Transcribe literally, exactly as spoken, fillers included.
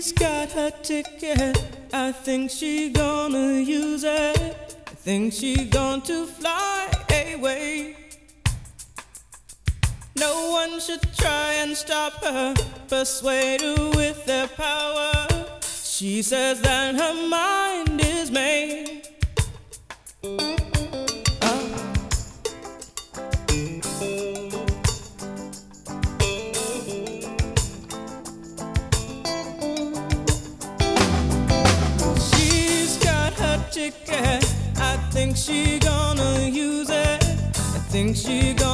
She's got her ticket. I think she gonna use it. I think she going to fly away. No one should try and stop her, persuade her with their power. She says that her mind is made. Ticket. I think she gonna use it. I think she gonna